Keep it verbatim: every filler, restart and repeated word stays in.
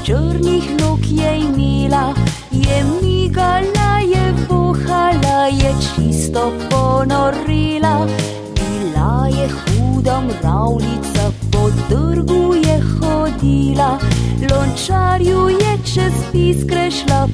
črnih nog je imela, je migala, je vohala, je čisto ponorila. Bila je huda mravljica, po trgu je hodila, lončarju je čez piskre šla,